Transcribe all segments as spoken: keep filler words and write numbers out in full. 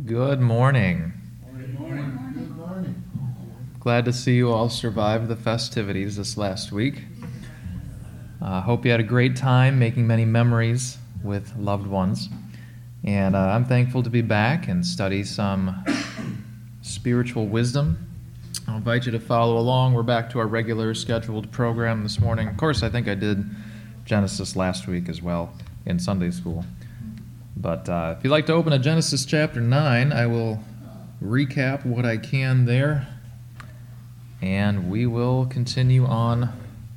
Good morning. Good morning. Good morning. Glad to see you all survived the festivities this last week. I uh, hope you had a great time making many memories with loved ones. And uh, I'm thankful to be back and study some spiritual wisdom. I'll invite you to follow along. We're back to our regular scheduled program this morning. Of course, I think I did Genesis last week as well in Sunday school. But uh, if you'd like to open to Genesis chapter nine, I will recap what I can there, and we will continue on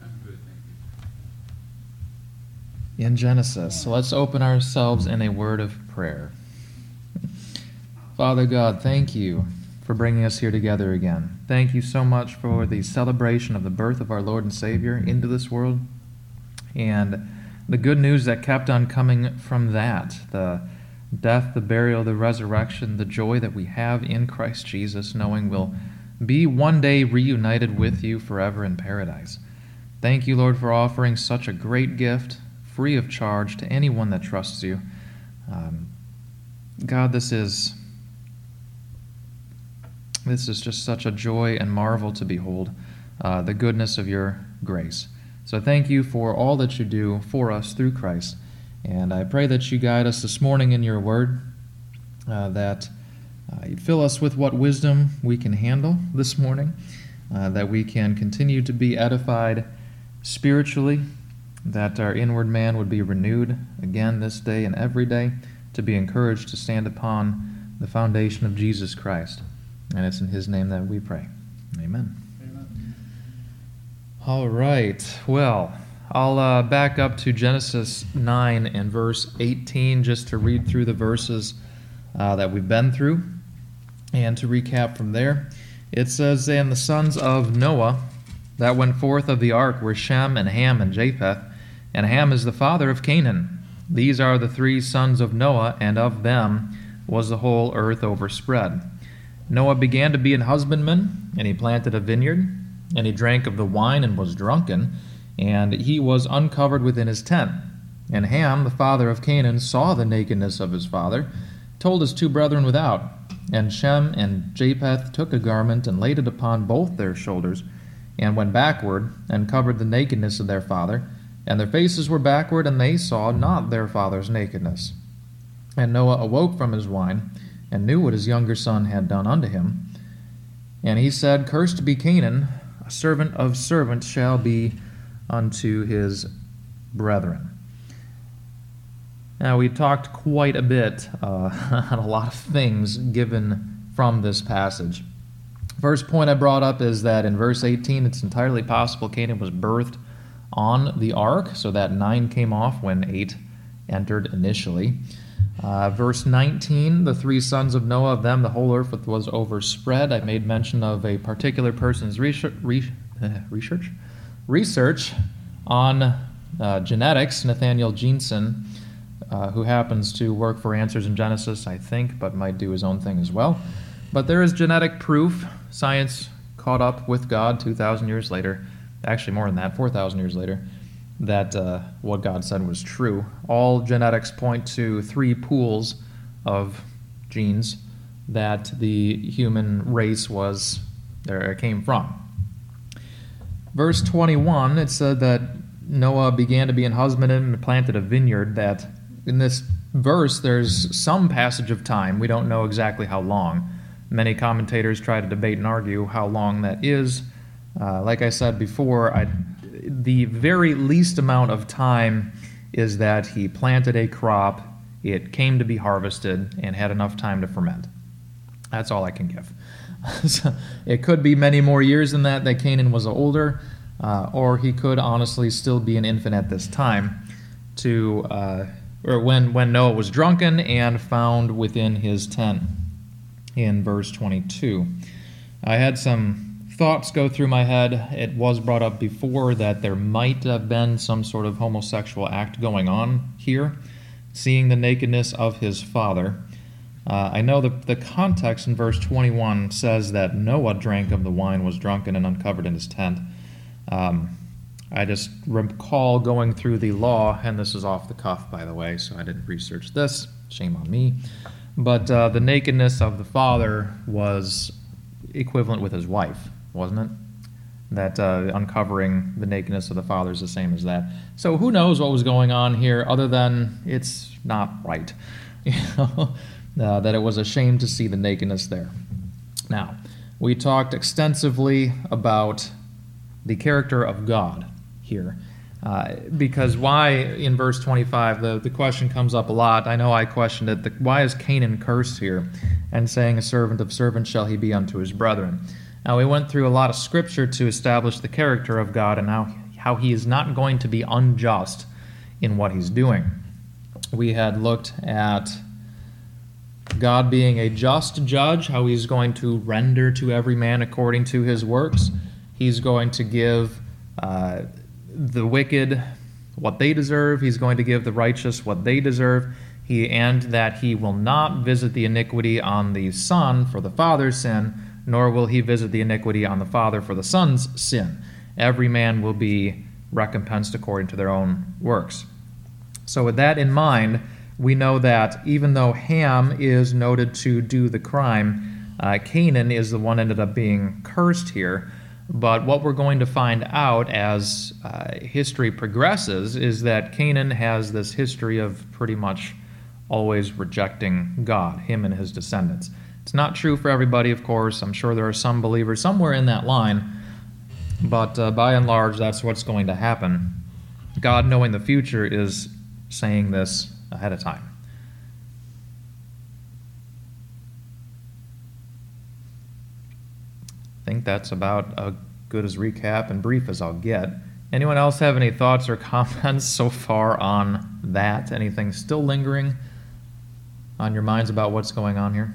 in Genesis. So let's open ourselves in a word of prayer. Father God, thank you for bringing us here together again. Thank you so much for the celebration of the birth of our Lord and Savior into this world, and the good news that kept on coming from that, the death, the burial, the resurrection, the joy that we have in Christ Jesus, knowing we'll be one day reunited with you forever in paradise. Thank you, Lord, for offering such a great gift, free of charge, to anyone that trusts you. Um, God, this is, this is just such a joy and marvel to behold, uh, the goodness of your grace. So thank you for all that you do for us through Christ. And I pray that you guide us this morning in your word, uh, that uh, you'd fill us with what wisdom we can handle this morning, uh, that we can continue to be edified spiritually, that our inward man would be renewed again this day and every day, to be encouraged to stand upon the foundation of Jesus Christ. And it's in his name that we pray. Amen. All right, well, I'll uh, back up to Genesis nine and verse eighteen just to read through the verses uh, that we've been through and to recap from there. It says, "And the sons of Noah that went forth of the ark were Shem and Ham and Japheth, and Ham is the father of Canaan. These are the three sons of Noah, and of them was the whole earth overspread. Noah began to be an husbandman, and he planted a vineyard. And he drank of the wine and was drunken, and he was uncovered within his tent. And Ham, the father of Canaan, saw the nakedness of his father, told his two brethren without. And Shem and Japheth took a garment and laid it upon both their shoulders, and went backward, and covered the nakedness of their father. And their faces were backward, and they saw not their father's nakedness. And Noah awoke from his wine, and knew what his younger son had done unto him. And he said, Cursed be Canaan, a servant of servants shall be unto his brethren." Now, we talked quite a bit uh, on a lot of things given from this passage. First point I brought up is that in verse eighteen, it's entirely possible Canaan was birthed on the ark, so that nine came off when eight entered initially. Uh, verse nineteen, the three sons of Noah, of them the whole earth was overspread. I made mention of a particular person's research, re, uh, research, research on uh, genetics, Nathaniel Jeanson, uh, who happens to work for Answers in Genesis, I think, but might do his own thing as well. But there is genetic proof. Science caught up with God two thousand years later, actually more than that, four thousand years later, that uh, what God said was true. All genetics point to three pools of genes that the human race was there came from. Verse twenty-one, it said that Noah began to be an husbandman and planted a vineyard. That in this verse, there's some passage of time. We don't know exactly how long. Many commentators try to debate and argue how long that is. Uh, like I said before, I the very least amount of time is that he planted a crop, it came to be harvested, and had enough time to ferment. That's all I can give. So it could be many more years than that, that Canaan was older, uh, or he could honestly still be an infant at this time, to uh, or when, when Noah was drunken and found within his tent in verse twenty-two. I had some thoughts go through my head. It was brought up before that there might have been some sort of homosexual act going on here, seeing the nakedness of his father. Uh, I know that the context in verse twenty-one says that Noah drank of the wine, was drunken, and uncovered in his tent. Um, I just recall going through the law, and this is off the cuff, by the way, so I didn't research this. Shame on me. But uh, the nakedness of the father was equivalent with his wife, wasn't it? That uh, uncovering the nakedness of the father is the same as that. So who knows what was going on here, other than it's not right. You know, uh, that it was a shame to see the nakedness there. Now, we talked extensively about the character of God here. Uh, because why, in verse twenty-five, the, the question comes up a lot. I know I questioned it. The, why is Canaan cursed here? And saying, a servant of servants shall he be unto his brethren. Now, we went through a lot of scripture to establish the character of God and how, how he is not going to be unjust in what he's doing. We had looked at God being a just judge, how he's going to render to every man according to his works. He's going to give uh, the wicked what they deserve. He's going to give the righteous what they deserve. He and that he will not visit the iniquity on the son for the father's sin, nor will he visit the iniquity on the father for the son's sin. Every man will be recompensed according to their own works. So with that in mind, we know that even though Ham is noted to do the crime, uh, Canaan is the one ended up being cursed here. But what we're going to find out as uh, history progresses is that Canaan has this history of pretty much always rejecting God, him and his descendants. It's not true for everybody, of course. I'm sure there are some believers somewhere in that line, but uh, by and large, that's what's going to happen. God, knowing the future, is saying this ahead of time. I think that's about as good as recap and brief as I'll get. Anyone else have any thoughts or comments so far on that? Anything still lingering on your minds about what's going on here?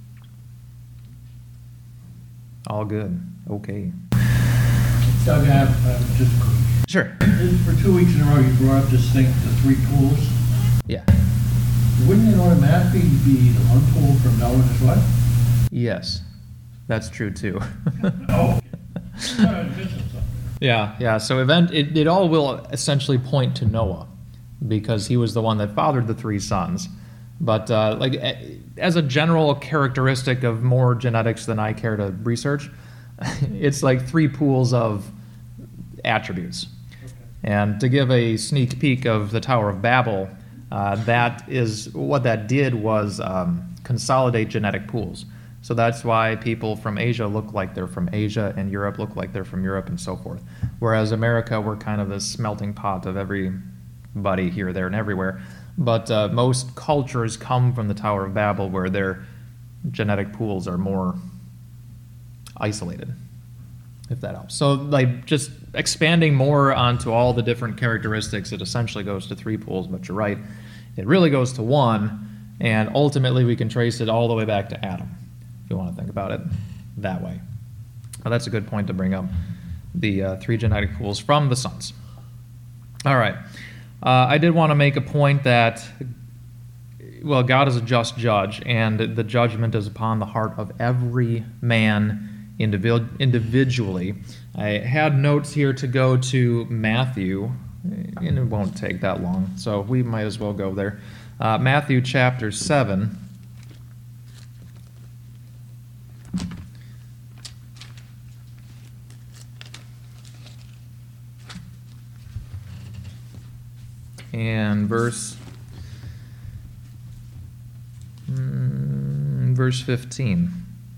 All good. Okay. Doug, I have uh, just quick. Sure. For two weeks in a row, you brought up this thing, the three pools. Yeah. Wouldn't it automatically be the one pool from Noah and his wife? Yes. That's true too. Oh. Uh, yeah, yeah. So event it, it all will essentially point to Noah, because he was the one that fathered the three sons. But uh, like as a general characteristic of more genetics than I care to research, it's like three pools of attributes. Okay. And to give a sneak peek of the Tower of Babel, uh, that is what that did was um, consolidate genetic pools. So that's why people from Asia look like they're from Asia, and Europe look like they're from Europe, and so forth. Whereas America, we're kind of this melting pot of everybody here, there, and everywhere. But uh, most cultures come from the Tower of Babel, where their genetic pools are more isolated, if that helps. So like just expanding more onto all the different characteristics, it essentially goes to three pools, but you're right, it really goes to one, and ultimately we can trace it all the way back to Adam, if you want to think about it that way. Well, that's a good point to bring up, the uh, three genetic pools from the sons. All right. Uh, I did want to make a point that, well, God is a just judge, and the judgment is upon the heart of every man individ- individually. I had notes here to go to Matthew, and it won't take that long, so we might as well go there. Uh, Matthew chapter seven. And verse mm, verse fifteen.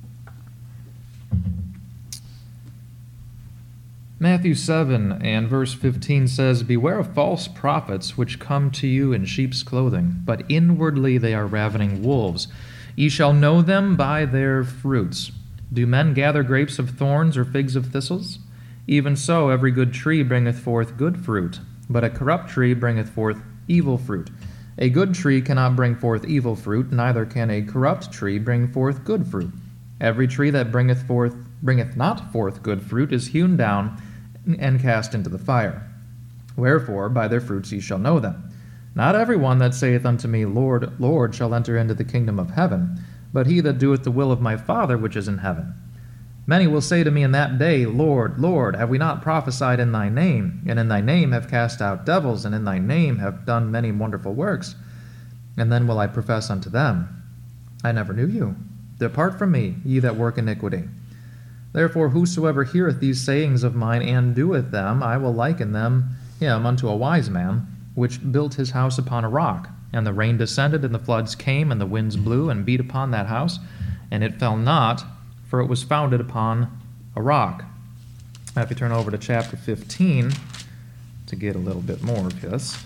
Matthew seven and verse fifteen says, "Beware of false prophets which come to you in sheep's clothing, but inwardly they are ravening wolves. Ye shall know them by their fruits. Do men gather grapes of thorns or figs of thistles? Even so every good tree bringeth forth good fruit, but a corrupt tree bringeth forth evil fruit. A good tree cannot bring forth evil fruit, neither can a corrupt tree bring forth good fruit. Every tree that bringeth forth bringeth not forth good fruit is hewn down and cast into the fire. Wherefore by their fruits ye shall know them. Not every one that saith unto me, Lord, Lord, shall enter into the kingdom of heaven, but he that doeth the will of my Father which is in heaven. Many will say to me in that day, Lord, Lord, have we not prophesied in thy name, and in thy name have cast out devils, and in thy name have done many wonderful works? And then will I profess unto them, I never knew you. Depart from me, ye that work iniquity. Therefore whosoever heareth these sayings of mine and doeth them, I will liken them him unto a wise man, which built his house upon a rock. And the rain descended, and the floods came, and the winds blew and beat upon that house, and it fell not, for it was founded upon a rock. Now if you turn over to chapter fifteen to get a little bit more of this,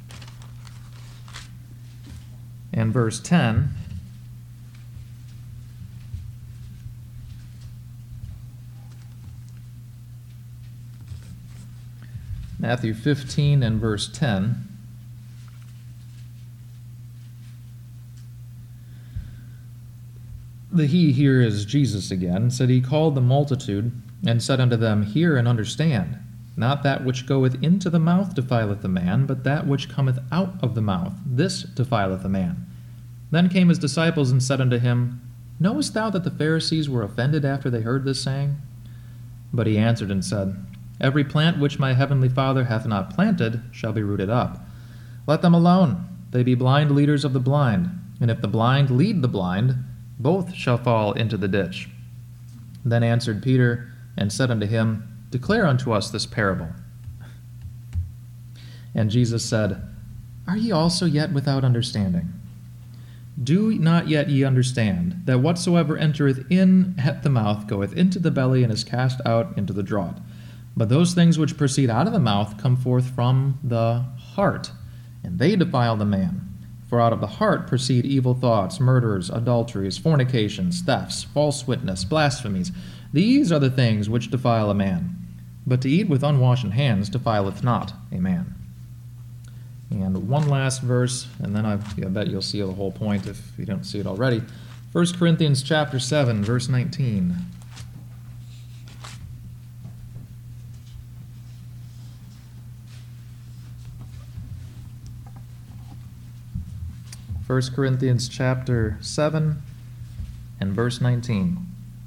and verse ten, Matthew fifteen and verse ten. The he here is Jesus again, said he called the multitude, and said unto them, Hear and understand. Not that which goeth into the mouth defileth a man, but that which cometh out of the mouth, this defileth a man. Then came his disciples and said unto him, Knowest thou that the Pharisees were offended after they heard this saying? But he answered and said, Every plant which my heavenly Father hath not planted shall be rooted up. Let them alone. They be blind leaders of the blind. And if the blind lead the blind, both shall fall into the ditch. Then answered Peter and said unto him, Declare unto us this parable. And Jesus said, Are ye also yet without understanding? Do not yet ye understand, that whatsoever entereth in at the mouth goeth into the belly, and is cast out into the draught? But those things which proceed out of the mouth come forth from the heart, and they defile the man. For out of the heart proceed evil thoughts, murders, adulteries, fornications, thefts, false witness, blasphemies. These are the things which defile a man. But to eat with unwashen hands defileth not a man. And one last verse, and then I, I bet you'll see the whole point if you don't see it already. First Corinthians chapter seven, verse nineteen. First Corinthians chapter seven and verse nineteen.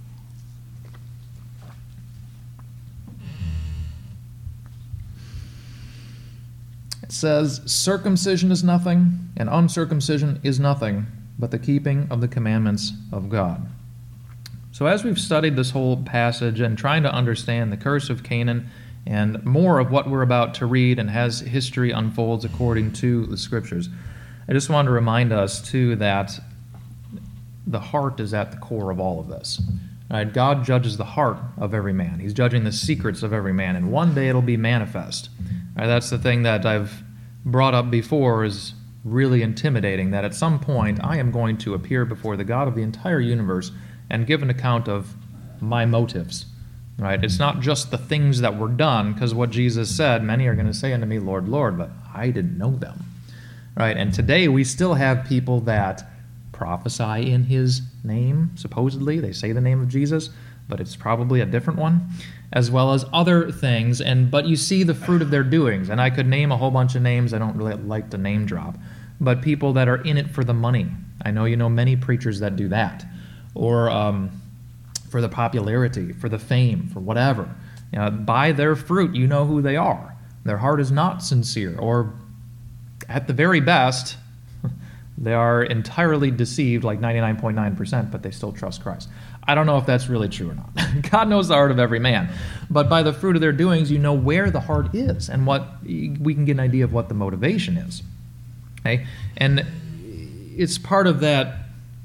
It says, Circumcision is nothing, and uncircumcision is nothing, but the keeping of the commandments of God. So as we've studied this whole passage and trying to understand the curse of Canaan and more of what we're about to read and as history unfolds according to the Scriptures, I just want to remind us, too, that the heart is at the core of all of this. All right, God judges the heart of every man. He's judging the secrets of every man, and one day it'll be manifest. All right, that's the thing that I've brought up before is really intimidating, that at some point I am going to appear before the God of the entire universe and give an account of my motives. Right? It's not just the things that were done, because what Jesus said, many are going to say unto me, Lord, Lord, but I didn't know them. Right? And today we still have people that prophesy in his name, supposedly. They say the name of Jesus, but it's probably a different one, as well as other things. And but you see the fruit of their doings. And I could name a whole bunch of names. I don't really like to name drop. But people that are in it for the money. I know you know many preachers that do that. Or um, for the popularity, for the fame, for whatever. You know, by their fruit, you know who they are. Their heart is not sincere, or at the very best, they are entirely deceived, like ninety-nine point nine percent, but they still trust Christ. I don't know if that's really true or not. God knows the heart of every man. But by the fruit of their doings, you know where the heart is, and what we can get an idea of what the motivation is. Okay? And it's part of that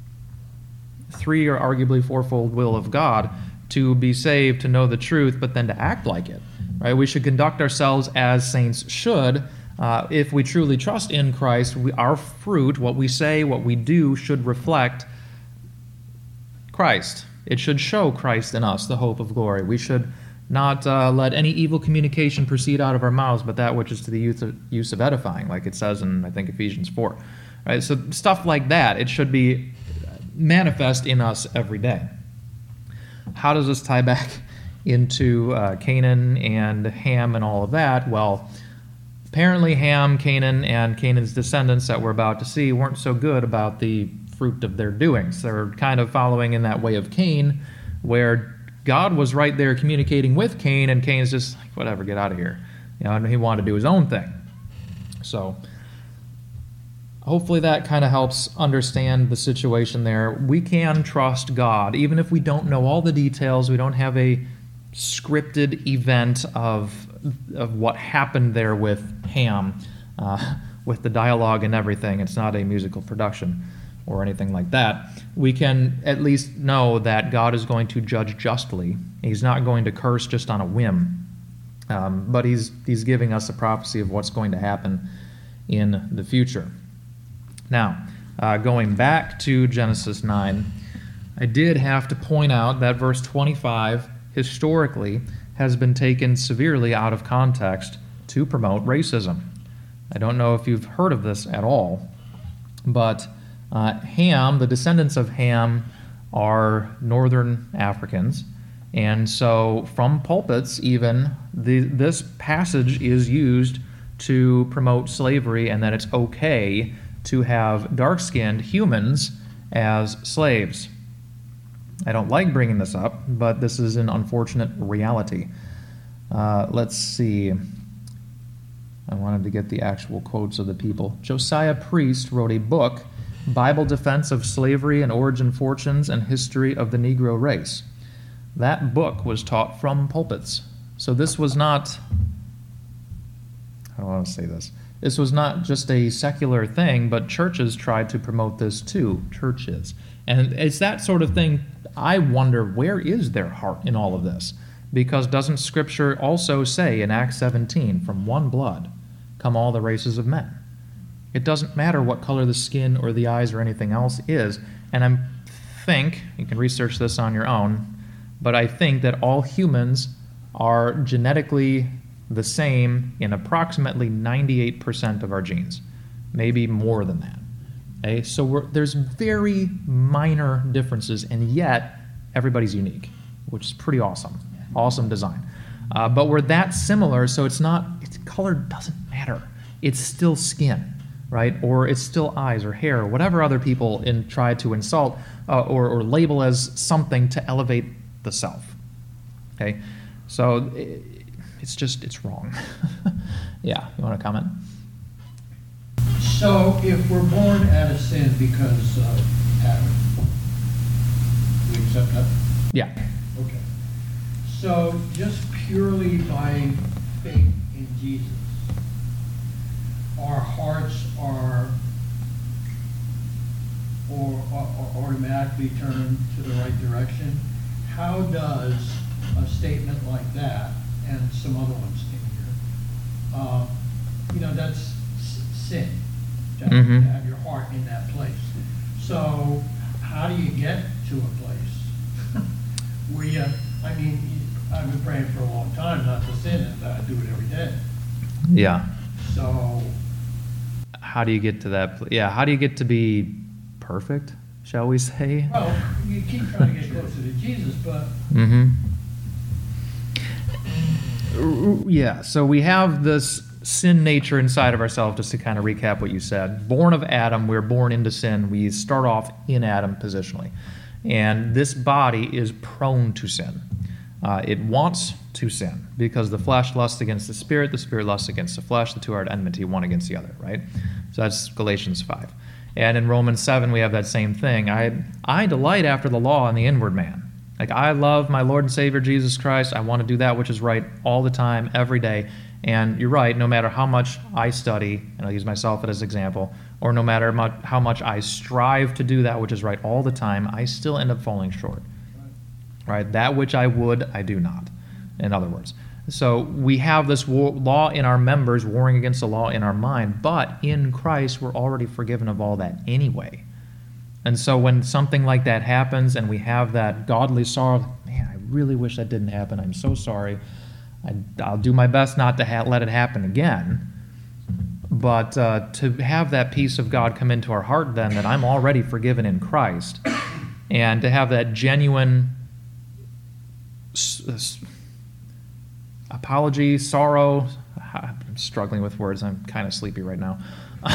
three or arguably fourfold will of God to be saved, to know the truth, but then to act like it. Right? We should conduct ourselves as saints should. Uh, if we truly trust in Christ, we, our fruit, what we say, what we do, should reflect Christ. It should show Christ in us, the hope of glory. We should not uh, let any evil communication proceed out of our mouths, but that which is to the use of, use of edifying, like it says in, I think, Ephesians four. Right? So stuff like that, it should be manifest in us every day. How does this tie back into uh, Canaan and Ham and all of that? Well, apparently Ham, Canaan, and Canaan's descendants that we're about to see weren't so good about the fruit of their doings. They're kind of following in that way of Cain, where God was right there communicating with Cain, and Cain's just like, whatever, get out of here. You know, and he wanted to do his own thing. So hopefully that kind of helps understand the situation there. We can trust God, even if we don't know all the details. We don't have a scripted event of of what happened there with Ham, uh, with the dialogue and everything. It's not a musical production or anything like that. We can at least know that God is going to judge justly. He's not going to curse just on a whim, um, but he's he's giving us a prophecy of what's going to happen in the future. Now, uh, going back to Genesis nine, I did have to point out that verse twenty-five historically has been taken severely out of context to promote racism. I don't know if you've heard of this at all, but uh, Ham, the descendants of Ham, are northern Africans, and so from pulpits even, the, this passage is used to promote slavery and that it's okay to have dark-skinned humans as slaves. I don't like bringing this up, but this is an unfortunate reality. Uh, let's see. I wanted to get the actual quotes of the people. Josiah Priest wrote a book, Bible Defense of Slavery and Origin, Fortunes, and History of the Negro Race. That book was taught from pulpits. So this was not, I don't want to say this, this was not just a secular thing, but churches tried to promote this too, churches. And it's that sort of thing. I wonder, where is their heart in all of this? Because doesn't Scripture also say in Acts seventeen, from one blood come all the races of men? It doesn't matter what color the skin or the eyes or anything else is. And I think, you can research this on your own, but I think that all humans are genetically the same in approximately ninety-eight percent of our genes, maybe more than that. Okay, so we're, there's very minor differences, and yet everybody's unique, which is pretty awesome. Awesome design. Uh, but we're that similar, so it's not, it's, color doesn't matter. It's still skin, right? Or it's still eyes or hair, or whatever other people in, try to insult uh, or, or label as something to elevate the self. Okay, so it, it's just, it's wrong. Yeah, you want to comment? So if we're born out of sin because of Adam, we accept that? Yeah. Okay. So just purely by faith in Jesus, our hearts are or, or, or automatically turned to the right direction. How does a statement like that, and some other ones in here, uh, you know, that's s- sin. To, Mm-hmm. to have your heart in that place. So how do you get to a place where you, I mean, I've been praying for a long time not to sin, and I do it every day. Yeah. So How do you get to that? Pl- yeah, how do you get to be perfect, shall we say? well, you keep trying to get closer to Jesus, but Mm-hmm. Yeah, so we have this sin nature inside of ourselves, just to kind of recap what you said. Born of Adam, we're born into sin. We start off in Adam positionally. And this body is prone to sin. Uh, it wants to sin because the flesh lusts against the spirit, the spirit lusts against the flesh, the two are at enmity, one against the other, right? So that's Galatians five. And in Romans seven, we have that same thing. I, I delight after the law in the inward man. Like, I love my Lord and Savior Jesus Christ. I want to do that which is right all the time, every day. And you're right, no matter how much I study, and I'll use myself as an example, or no matter much, how much I strive to do that which is right all the time, I still end up falling short. Right? That which I would, I do not, in other words. So we have this war, law in our members warring against the law in our mind, but in Christ we're already forgiven of all that anyway. And so when something like that happens and we have that godly sorrow, man, I really wish that didn't happen. I'm so sorry. I, I'll do my best not to ha- let it happen again. But uh, to have that peace of God come into our heart then, that I'm already forgiven in Christ, and to have that genuine s- s- apology, sorrow, I'm struggling with words, I'm kind of sleepy right now.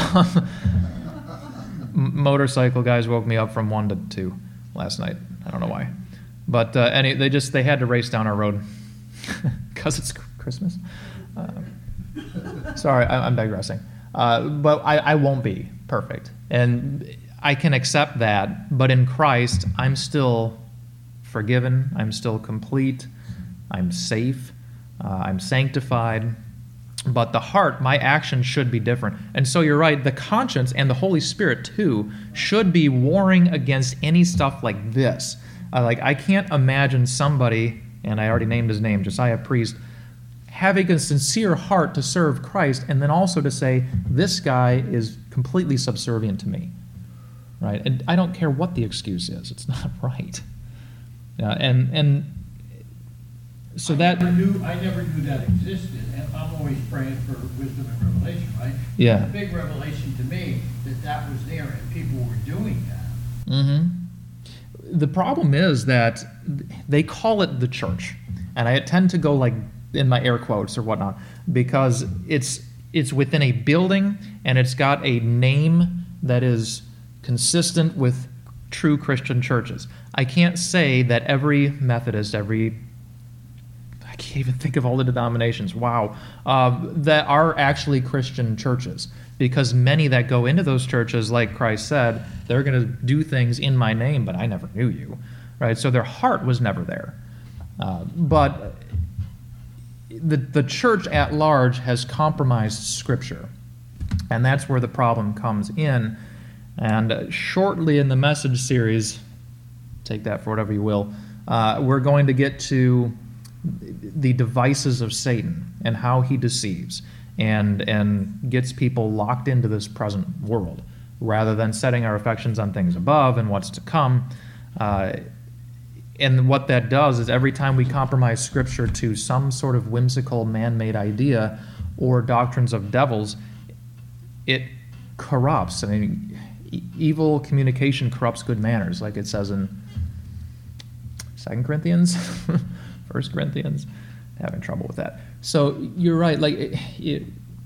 Motorcycle guys woke me up from one to two last night. I don't know why, but uh, any they just they had to race down our road because it's Christmas. Uh, sorry, I, I'm digressing. Uh, but I, I won't be. perfect. And I can accept that, but in Christ, I'm still forgiven, I'm still complete, I'm safe, uh, I'm sanctified. But the heart, my actions should be different. And so you're right, the conscience and the Holy Spirit too should be warring against any stuff like this. Uh, like I can't imagine somebody, and I already named his name, Josiah Priest, having a sincere heart to serve Christ and then also to say, this guy is completely subservient to me. Right? And I don't care what the excuse is. It's not right. Yeah, and and so that I never knew I never knew that existed, and I'm always praying for wisdom and revelation, right? Yeah. It's a big revelation to me that that was there and people were doing that. Mm-hmm. The problem is that they call it the church, and I tend to go like in my air quotes or whatnot because it's it's within a building and it's got a name that is consistent with true Christian churches. I can't say that every Methodist, every I can't even think of all the denominations, wow, uh, that are actually Christian churches. Because many that go into those churches, like Christ said, they're going to do things in my name, but I never knew you. Right? So their heart was never there. Uh, but the, the church at large has compromised Scripture. And that's where the problem comes in. And uh, shortly in the message series, take that for whatever you will, uh, we're going to get to the devices of Satan and how he deceives and and gets people locked into this present world rather than setting our affections on things above and what's to come. Uh, and what that does is every time we compromise Scripture to some sort of whimsical man-made idea or doctrines of devils, it corrupts. I mean, e- evil communication corrupts good manners, like it says in Second Corinthians, First Corinthians. Having trouble with that. So you're right. Like, it, it,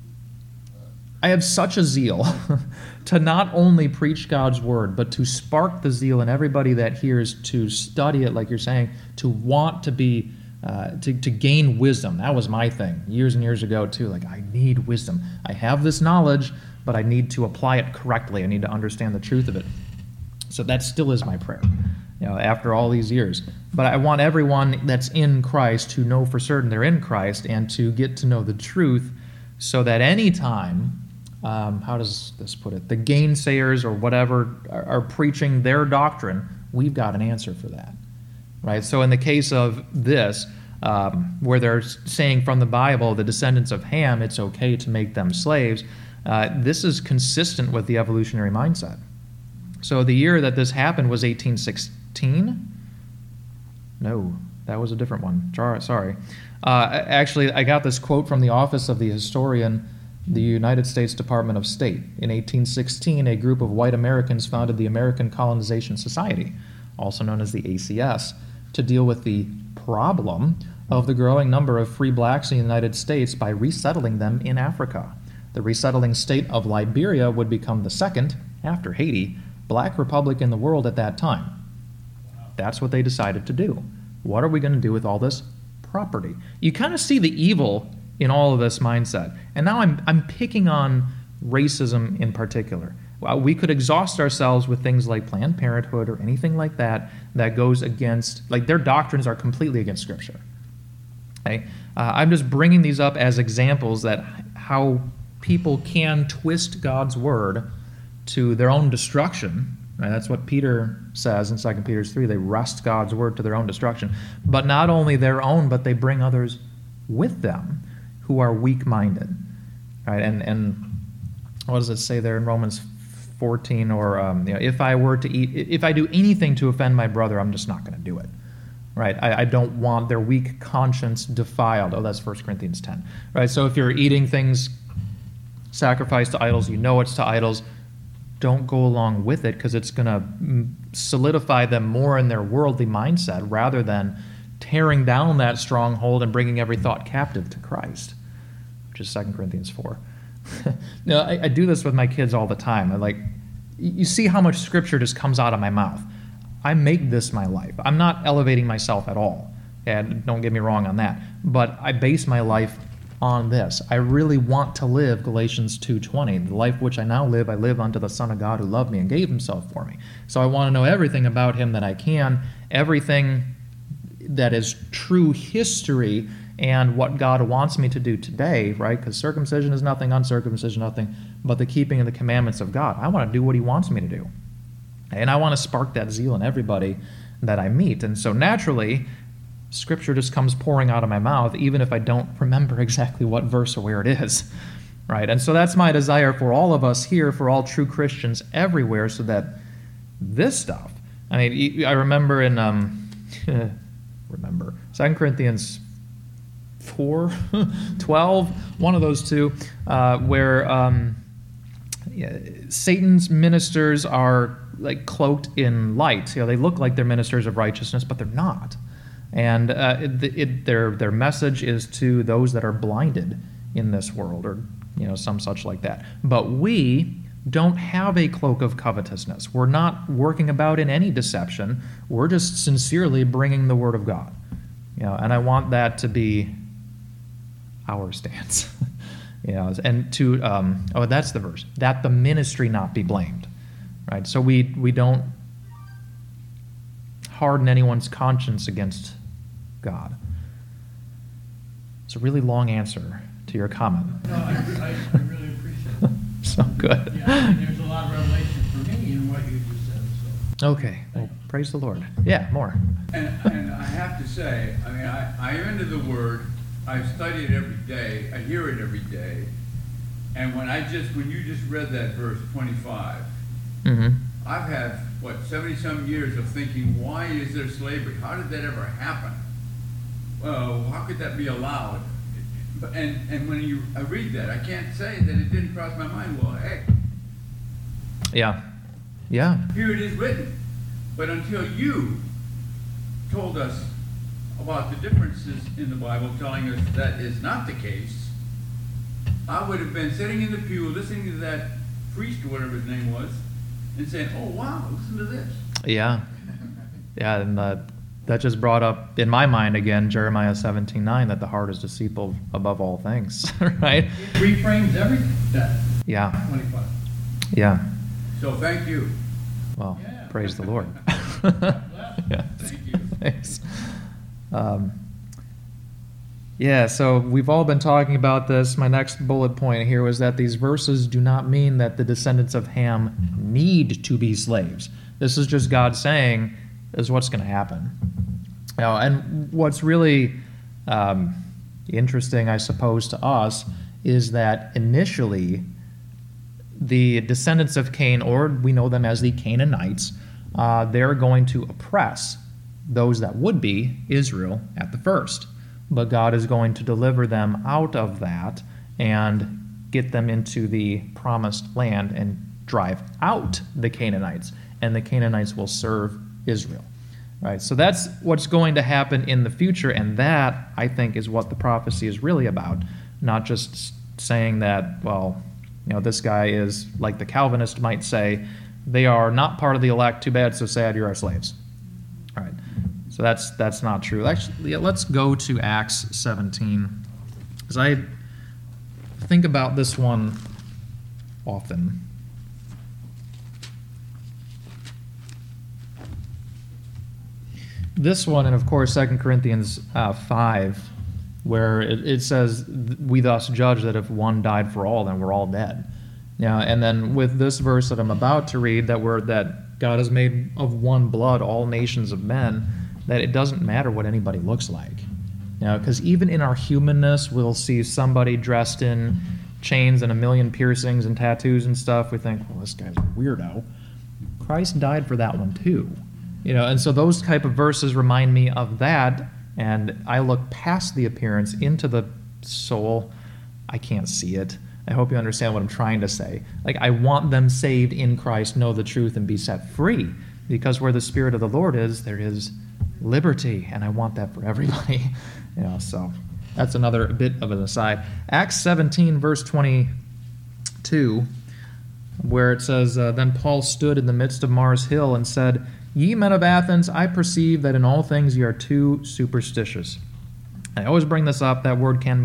I have such a zeal to not only preach God's word, but to spark the zeal in everybody that hears to study it, like you're saying, to want to be, uh, to to gain wisdom. That was my thing years and years ago too. Like, I need wisdom. I have this knowledge, but I need to apply it correctly. I need to understand the truth of it. So that still is my prayer, you know, after all these years. But I want everyone that's in Christ to know for certain they're in Christ and to get to know the truth so that any time, um, how does this put it, the gainsayers or whatever are, are preaching their doctrine, we've got an answer for that, right? So in the case of this, um, where they're saying from the Bible, the descendants of Ham, it's okay to make them slaves, uh, this is consistent with the evolutionary mindset. So the year that this happened was eighteen sixteen. No, that was a different one. Sorry. Uh, actually, I got this quote from the office of the historian, the United States Department of State. In eighteen sixteen, a group of white Americans founded the American Colonization Society, also known as the A C S, to deal with the problem of the growing number of free blacks in the United States by resettling them in Africa. The resettling state of Liberia would become the second, after Haiti, black republic in the world at that time. That's what they decided to do. What are we going to do with all this property? You kind of see the evil in all of this mindset. And now I'm I'm picking on racism in particular. Well, we could exhaust ourselves with things like Planned Parenthood or anything like that that goes against, like their doctrines are completely against Scripture. Okay? Uh, I'm just bringing these up as examples that how people can twist God's word to their own destruction. Right? That's what Peter says in Second Peter three. They wrest God's word to their own destruction. But not only their own, but they bring others with them who are weak-minded. Right? And and what does it say there in Romans fourteen? Or um, you know, if I were to eat, if I do anything to offend my brother, I'm just not going to do it. Right? I, I don't want their weak conscience defiled. Oh, that's First Corinthians ten. Right? So if you're eating things sacrificed to idols, you know it's to idols, don't go along with it because it's going to solidify them more in their worldly mindset rather than tearing down that stronghold and bringing every thought captive to Christ, which is Second Corinthians four. Now, I, I do this with my kids all the time. I like, you see how much Scripture just comes out of my mouth. I make this my life. I'm not elevating myself at all, and don't get me wrong on that, but I base my life on this. I really want to live Galatians two twenty. The life which I now live, I live unto the Son of God who loved me and gave himself for me. So I want to know everything about him that I can, everything that is true history and what God wants me to do today, right? Because circumcision is nothing, uncircumcision nothing, but the keeping of the commandments of God. I want to do what he wants me to do. And I want to spark that zeal in everybody that I meet. And so naturally, Scripture just comes pouring out of my mouth, even if I don't remember exactly what verse or where it is, right? And so that's my desire for all of us here, for all true Christians everywhere, so that this stuff, I mean, I remember in, um, remember, Second Corinthians four, twelve, one of those two, uh, where um, yeah, Satan's ministers are like cloaked in light. You know, they look like they're ministers of righteousness, but they're not. And uh, it, it, their their message is to those that are blinded in this world, or you know, some such like that. But we don't have a cloak of covetousness. We're not working about in any deception. We're just sincerely bringing the Word of God. You know, and I want that to be our stance. You know, and to um, oh, that's the verse, that the ministry not be blamed. Right. So we we don't harden anyone's conscience against God. It's a really long answer to your comment. No, I, I, I really appreciate it. So good. Yeah, I mean, there's a lot of revelation for me in what you just said. So. Okay, well, praise the Lord. Yeah, more. And, and I have to say, I mean, I, I am into the Word. I study it every day. I hear it every day. And when I just, when you just read that verse twenty-five, Mm-hmm. I've had, what, seventy-some years of thinking, why is there slavery? How did that ever happen? Well, how could that be allowed? And and when you I read that, I can't say that it didn't cross my mind. Well, hey, Yeah. Yeah. here it is written. But until you told us about the differences in the Bible, telling us that is not the case, I would have been sitting in the pew listening to that priest or whatever his name was, and saying, oh, wow, listen to this. Yeah. Yeah, and uh, that just brought up, in my mind again, Jeremiah seventeen nine, that the heart is deceitful above all things, right? It reframes everything, that Yeah. twenty-five. Yeah. So thank you. Well, Yeah. praise the Lord. God bless. Yeah. Thank you. Thanks. Um, yeah, so we've all been talking about this. My next bullet point here was that these verses do not mean that the descendants of Ham need to be slaves. This is just God saying, this is what's going to happen. You know, and what's really um, interesting, I suppose, to us is that initially the descendants of Cain, or we know them as the Canaanites, uh, they're going to oppress those that would be Israel at the first. But God is going to deliver them out of that and get them into the promised land and drive out the Canaanites, and the Canaanites will serve Israel. Right? So that's what's going to happen in the future, and that, I think, is what the prophecy is really about, not just saying that, well, you know, this guy is, like the Calvinist might say, they are not part of the elect, too bad, so sad, you're our slaves. All right. So that's that's not true. Actually, yeah, let's go to Acts seventeen, because I think about this one often. This one, and of course Second Corinthians uh, five, where it, it says, we thus judge that if one died for all, then we're all dead. Now, and then with this verse that I'm about to read, that we're, that God has made of one blood all nations of men, that it doesn't matter what anybody looks like. You know, because even in our humanness, we'll see somebody dressed in chains and a million piercings and tattoos and stuff. We think, well, this guy's a weirdo. Christ died for that one too. You know, and so those type of verses remind me of that, and I look past the appearance into the soul. I can't see it. I hope you understand what I'm trying to say. Like, I want them saved in Christ, know the truth, and be set free, because where the Spirit of the Lord is, there is liberty, and I want that for everybody. You know, so that's another bit of an aside. Acts seventeen, verse twenty-two, where it says, uh, Then Paul stood in the midst of Mars Hill and said, Ye men of Athens, I perceive that in all things ye are too superstitious. I always bring this up. That word can mean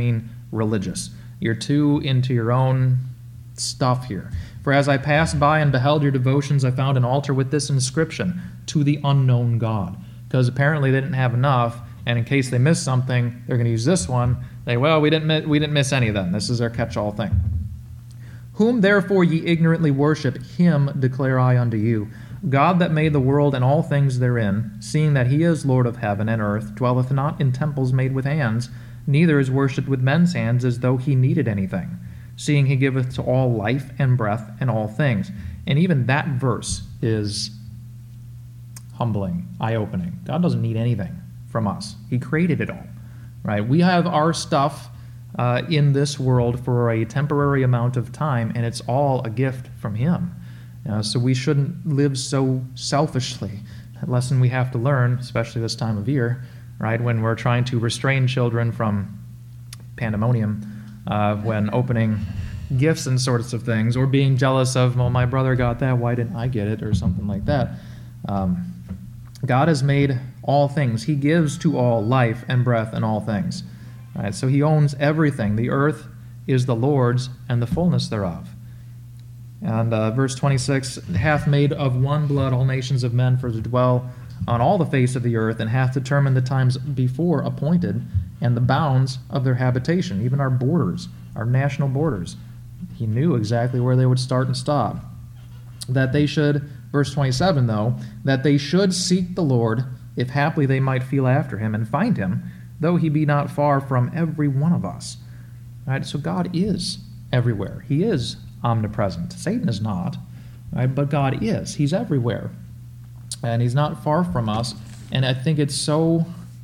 religious. You're too into your own stuff here. For as I passed by and beheld your devotions, I found an altar with this inscription, to the unknown God. Because apparently they didn't have enough, and in case they missed something, they're going to use this one. They, well, we didn't, miss, we didn't miss any of them. This is their catch-all thing. Whom therefore ye ignorantly worship, him declare I unto you. God that made the world and all things therein, seeing that he is Lord of heaven and earth, dwelleth not in temples made with hands, neither is worshipped with men's hands as though he needed anything, seeing he giveth to all life and breath and all things. And even that verse is humbling, eye-opening. God doesn't need anything from us. He created it all, right? We have our stuff uh, in this world for a temporary amount of time, and it's all a gift from him. Uh, so we shouldn't live so selfishly. A lesson we have to learn, especially this time of year, right, when we're trying to restrain children from pandemonium, uh, when opening gifts and sorts of things, or being jealous of, well, my brother got that, why didn't I get it, or something like that. Um, God has made all things. He gives to all life and breath and all things. Right? So he owns everything. The earth is the Lord's and the fullness thereof. And uh, verse twenty-six, hath made of one blood all nations of men for to dwell on all the face of the earth, and hath determined the times before appointed, and the bounds of their habitation, even our borders, our national borders. He knew exactly where they would start and stop. That they should, verse twenty-seven though, that they should seek the Lord, if haply they might feel after him, and find him, though he be not far from every one of us. Right? So God is everywhere. He is omnipresent. Satan is not, right? But God is. He's everywhere. And he's not far from us. And I think it's so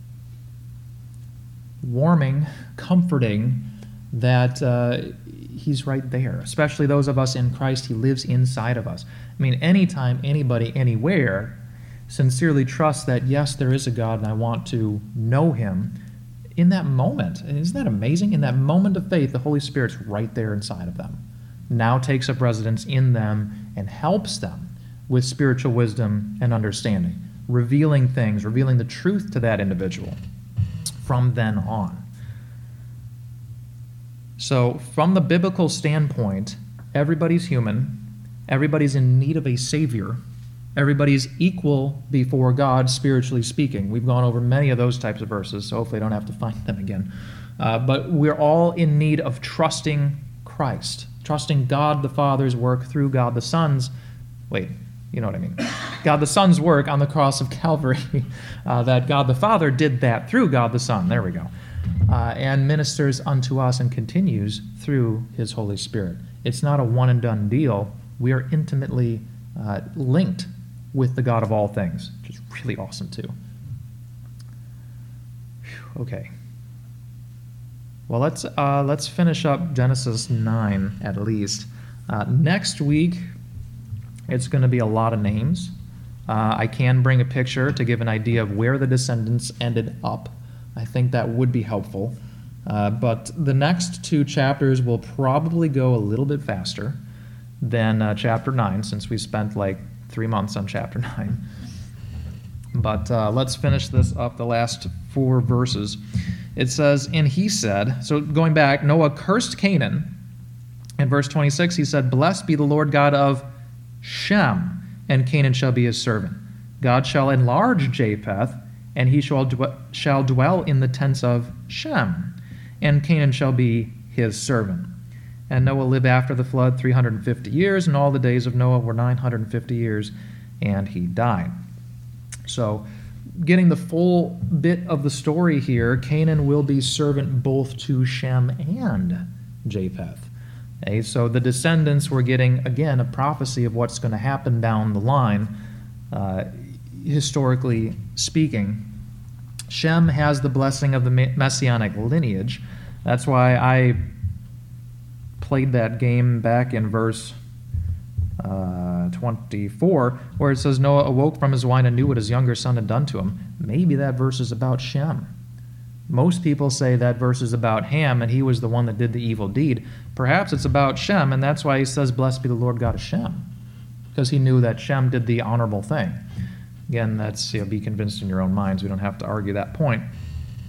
warming, comforting, that uh, he's right there. Especially those of us in Christ, he lives inside of us. I mean, anytime, anybody, anywhere sincerely trusts that, yes, there is a God and I want to know him, in that moment, and isn't that amazing? In that moment of faith, the Holy Spirit's right there inside of them. Now takes up residence in them and helps them with spiritual wisdom and understanding, revealing things, revealing the truth to that individual from then on. So from the biblical standpoint, everybody's human, everybody's in need of a Savior, everybody's equal before God, spiritually speaking. We've gone over many of those types of verses, so hopefully I don't have to find them again. Uh, but we're all in need of trusting Christ, trusting God the Father's work through God the Son's, wait, you know what I mean, God the Son's work on the cross of Calvary, uh, that God the Father did that through God the Son, there we go, uh, and ministers unto us and continues through his Holy Spirit. It's not a one and done deal. We are intimately uh, linked with the God of all things, which is really awesome too. Whew, okay. Well, let's uh, let's finish up Genesis nine at least. Uh, next week, it's going to be a lot of names. Uh, I can bring a picture to give an idea of where the descendants ended up. I think that would be helpful. Uh, but the next two chapters will probably go a little bit faster than uh, chapter nine, since we spent like three months on chapter nine. But uh, let's finish this up, the last four verses. It says, and he said, so going back, Noah cursed Canaan. In verse twenty-six, he said, blessed be the Lord God of Shem, and Canaan shall be his servant. God shall enlarge Japheth, and he shall, dw- shall dwell in the tents of Shem, and Canaan shall be his servant. And Noah lived after the flood three hundred fifty years, and all the days of Noah were nine hundred fifty years, and he died. So, getting the full bit of the story here, Canaan will be servant both to Shem and Japheth. Okay, so the descendants were getting, again, a prophecy of what's going to happen down the line, uh, historically speaking. Shem has the blessing of the messianic lineage. That's why I played that game back in verse uh, twenty-four, where it says, Noah awoke from his wine and knew what his younger son had done to him. Maybe that verse is about Shem. Most people say that verse is about Ham, and he was the one that did the evil deed. Perhaps it's about Shem, and that's why he says, blessed be the Lord God of Shem, because he knew that Shem did the honorable thing. Again, that's, you know, be convinced in your own minds. We don't have to argue that point.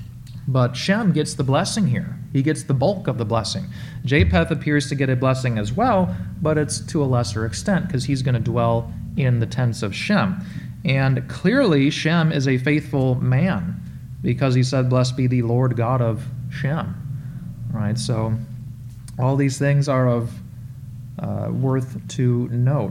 But Shem gets the blessing here. He gets the bulk of the blessing. Japheth appears to get a blessing as well, but it's to a lesser extent because he's going to dwell in the tents of Shem. And clearly Shem is a faithful man because he said, "Blessed be the Lord God of Shem." Right? So all these things are of uh, worth to note.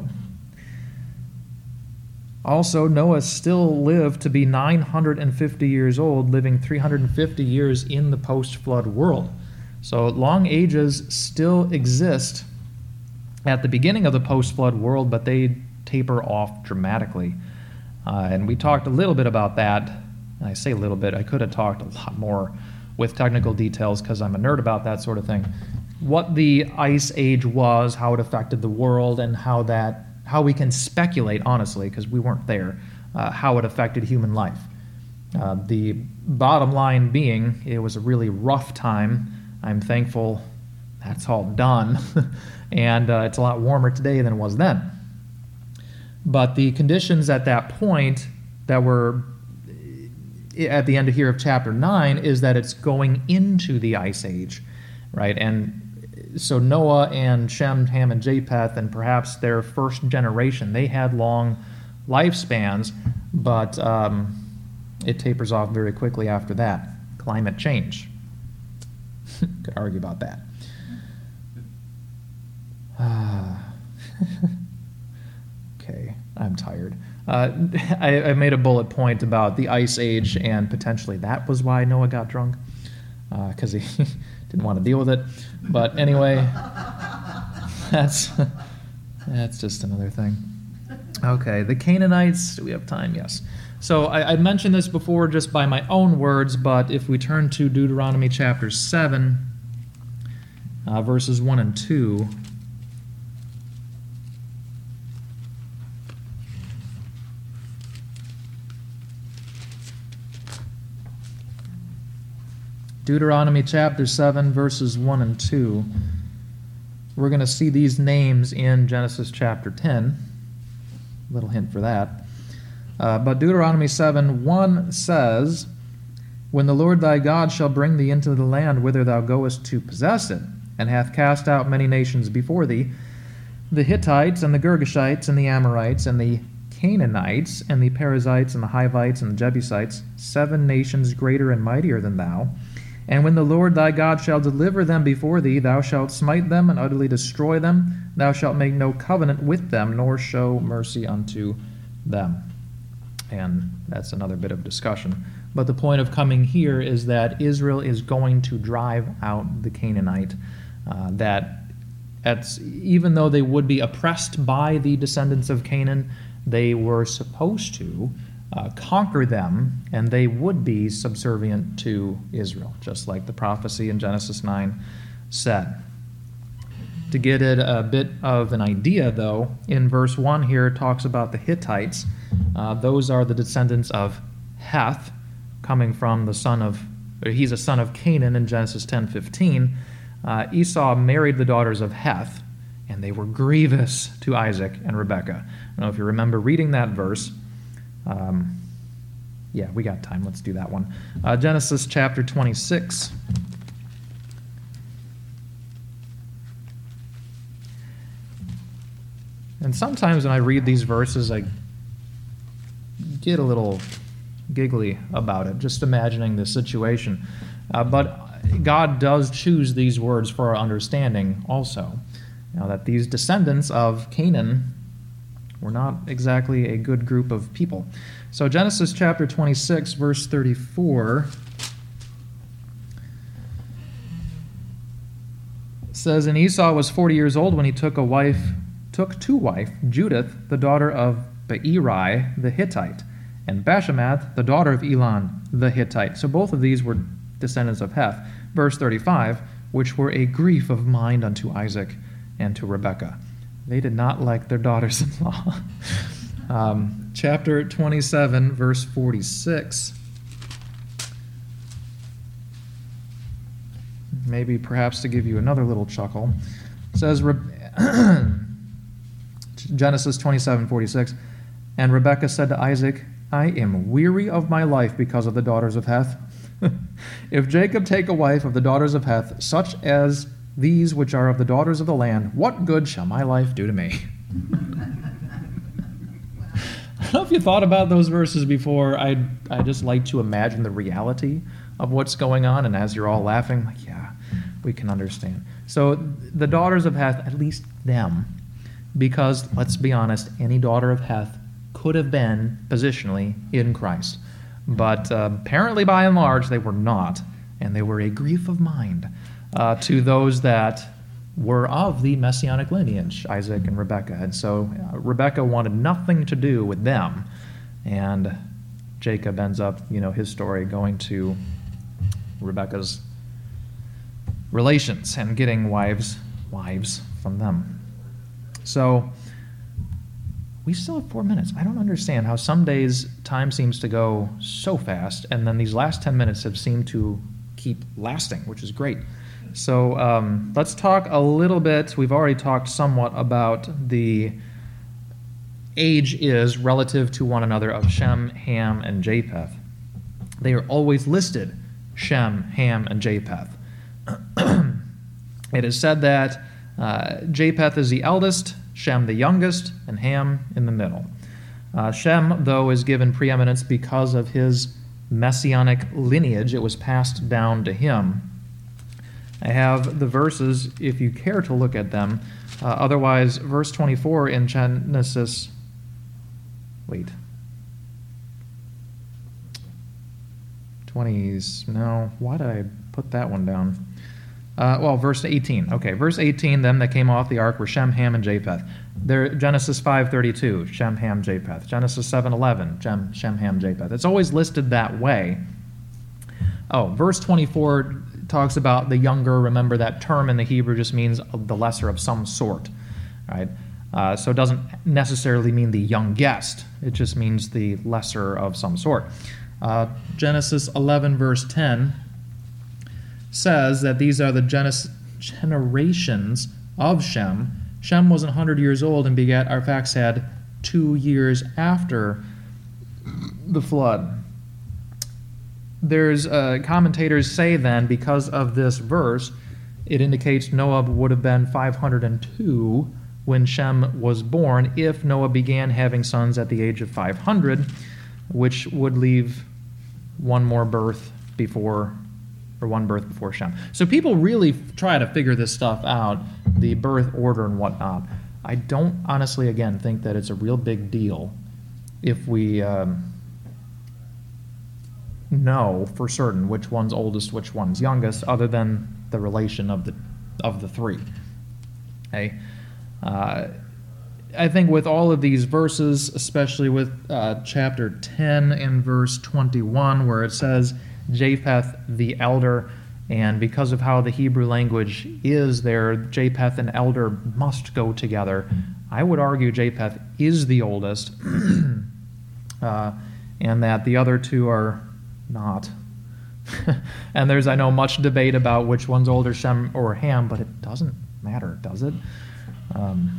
Also, Noah still lived to be nine hundred fifty years old, living three hundred fifty years in the post-flood world. So long ages still exist at the beginning of the post-flood world, but they taper off dramatically. Uh, and we talked a little bit about that. And I say a little bit. I could have talked a lot more with technical details because I'm a nerd about that sort of thing. What the Ice Age was, how it affected the world, and how that how we can speculate, honestly, because we weren't there, uh, how it affected human life. Uh, the bottom line being, it was a really rough time. I'm thankful that's all done, and uh, it's a lot warmer today than it was then. But the conditions at that point that were at the end of here of chapter nine is that it's going into the Ice Age, right? And so Noah and Shem, Ham, and Japheth, and perhaps their first generation, they had long lifespans, but um, it tapers off very quickly after that. Climate change. Could argue about that. Uh, okay, I'm tired. Uh, I, I made a bullet point about the Ice Age, and potentially that was why Noah got drunk, because uh, he didn't want to deal with it. But anyway, that's that's just another thing. Okay, the Canaanites. Do we have time? Yes. So I, I mentioned this before just by my own words, but if we turn to Deuteronomy chapter seven, uh, verses one and two. Deuteronomy chapter seven, verses one and two. We're going to see these names in Genesis chapter ten. A little hint for that. Uh, but Deuteronomy seven, one says, "When the Lord thy God shall bring thee into the land whither thou goest to possess it, and hath cast out many nations before thee, the Hittites, and the Girgashites, and the Amorites, and the Canaanites, and the Perizzites, and the Hivites, and the Jebusites, seven nations greater and mightier than thou, and when the Lord thy God shall deliver them before thee, thou shalt smite them and utterly destroy them. Thou shalt make no covenant with them, nor show mercy unto them." And that's another bit of discussion. But the point of coming here is that Israel is going to drive out the Canaanite. Uh, that at, even though they would be oppressed by the descendants of Canaan, they were supposed to Uh, conquer them, and they would be subservient to Israel, just like the prophecy in Genesis nine said. To get it a bit of an idea, though, in verse one here it talks about the Hittites. Uh, those are the descendants of Heth, coming from the son of, or he's a son of Canaan in Genesis ten fifteen. Uh, Esau married the daughters of Heth, and they were grievous to Isaac and Rebekah. I don't know if you remember reading that verse. Um, yeah, we got time. Let's do that one. Uh, Genesis chapter twenty-six. And sometimes when I read these verses, I get a little giggly about it, just imagining the situation. Uh, but God does choose these words for our understanding also. Now that these descendants of Canaan were not exactly a good group of people. So Genesis chapter twenty-six, verse thirty-four says, "And Esau was forty years old when he took a wife, took to wife Judith, the daughter of Beeri the Hittite, and Bashemath, the daughter of Elon the Hittite." So both of these were descendants of Heth. Verse thirty-five, "which were a grief of mind unto Isaac and to Rebekah." They did not like their daughters-in-law. um, chapter twenty-seven, verse forty-six. Maybe perhaps to give you another little chuckle. It says, Genesis twenty-seven, forty-six, "And Rebekah said to Isaac, I am weary of my life because of the daughters of Heth. If Jacob take a wife of the daughters of Heth, such as these which are of the daughters of the land, what good shall my life do to me? I don't know if you thought about those verses before. I I just like to imagine the reality of what's going on, and as you're all laughing, like, yeah, we can understand. So the daughters of Heth, at least them, because let's be honest, any daughter of Heth could have been positionally in Christ. But uh, apparently, by and large, they were not, and they were a grief of mind uh, to those that were of the Messianic lineage, Isaac and Rebekah. And so uh, Rebekah wanted nothing to do with them, and Jacob ends up, you know, his story going to Rebekah's relations and getting wives, wives from them. So we still have four minutes. I don't understand how some days time seems to go so fast, and then these last ten minutes have seemed to keep lasting, which is great. So um, let's talk a little bit. We've already talked somewhat about the age is relative to one another of Shem, Ham, and Japheth. They are always listed, Shem, Ham, and Japheth. It is said that uh, Japheth is the eldest, Shem the youngest, and Ham in the middle. Uh, Shem, though, is given preeminence because of his messianic lineage. It was passed down to him. I have the verses, if you care to look at them. Uh, otherwise, verse twenty-four in Genesis... Wait. twenties... No, why did I put that one down? Uh, well, verse eighteen. Okay, verse eighteen, them that came off the ark were Shem, Ham, and Japheth. There, Genesis five thirty-two, Shem, Ham, Japheth. Genesis seven eleven, Shem, Shem, Ham, Japheth. It's always listed that way. Oh, verse twenty-four talks about the younger. Remember, that term in the Hebrew just means the lesser of some sort, right? Uh, so it doesn't necessarily mean the youngest. It just means the lesser of some sort. Uh, Genesis eleven, verse ten says that these are the genes- generations of Shem. Shem was one hundred years old and begat Arphaxad two years after the flood. There's uh, commentators say then, because of this verse, it indicates Noah would have been five hundred two when Shem was born, if Noah began having sons at the age of five hundred, which would leave one more birth before, or one birth before Shem. So people really try to figure this stuff out, the birth order and whatnot. I don't honestly, again, think that it's a real big deal if we um, know for certain which one's oldest, which one's youngest, other than the relation of the of the three. Okay. Uh, I think with all of these verses, especially with uh, chapter ten and verse twenty-one, where it says Japheth the elder, and because of how the Hebrew language is there, Japheth and elder must go together. I would argue Japheth is the oldest, uh, and that the other two are not. And there's, I know, much debate about which one's older, Shem or Ham, but it doesn't matter, does it? Um,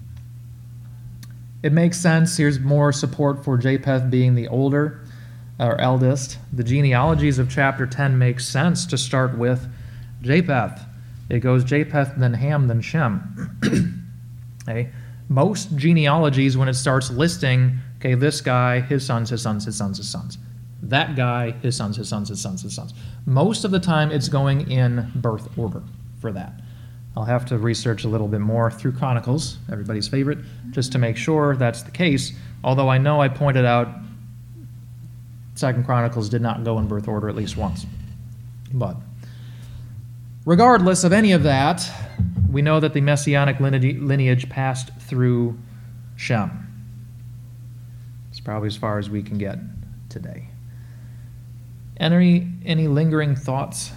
it makes sense. Here's more support for Japheth being the older or eldest. The genealogies of chapter ten make sense to start with Japheth. It goes Japheth, then Ham, then Shem. Okay. Most genealogies, when it starts listing, okay, this guy, his sons, his sons, his sons, his sons. That guy, his sons, his sons, his sons, his sons. Most of the time, it's going in birth order for that. I'll have to research a little bit more through Chronicles, everybody's favorite, just to make sure that's the case. Although I know I pointed out Second Chronicles did not go in birth order at least once. But regardless of any of that, we know that the Messianic lineage passed through Shem. It's probably as far as we can get today. Any, any lingering thoughts?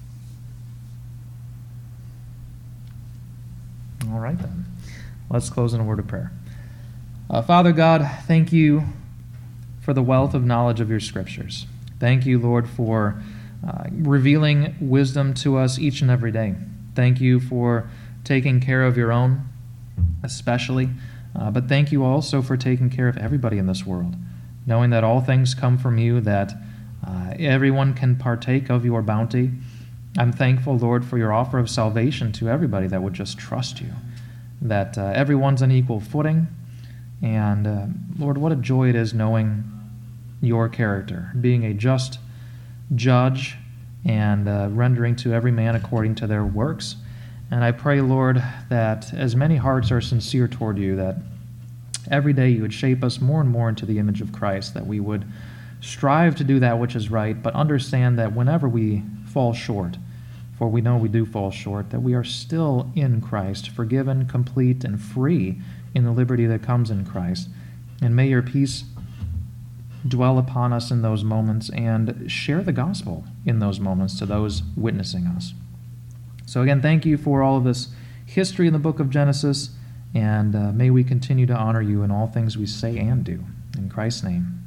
All right, then. Let's close in a word of prayer. Uh, Father God, thank you for the wealth of knowledge of your scriptures. Thank you, Lord, for uh, revealing wisdom to us each and every day. Thank you for taking care of your own, especially, uh, but thank you also for taking care of everybody in this world, knowing that all things come from you, that uh, everyone can partake of your bounty. I'm thankful, Lord, for your offer of salvation to everybody that would just trust you, that uh, everyone's on equal footing. And uh, Lord, what a joy it is knowing your character, being a just judge and uh, rendering to every man according to their works. And I pray, Lord, that as many hearts are sincere toward you, that every day you would shape us more and more into the image of Christ, that we would strive to do that which is right, but understand that whenever we fall short, for we know we do fall short, that we are still in Christ, forgiven, complete, and free in the liberty that comes in Christ. And may your peace dwell upon us in those moments and share the gospel in those moments to those witnessing us. So again, thank you for all of this history in the book of Genesis, and uh, may we continue to honor you in all things we say and do. In Christ's name.